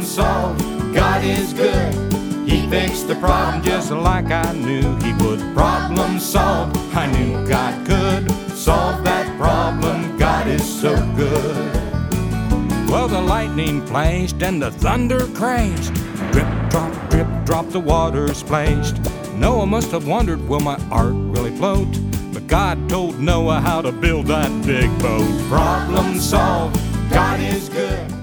solved. God is good. He fixed the problem just like I knew he would. Problem solved. I knew God could solve that problem. God is so good. Well, the lightning flashed and the thunder crashed. Drip, drop, the water splashed. Noah must have wondered, will my ark really float? But God told Noah how to build that big boat. Problem solved. God is good.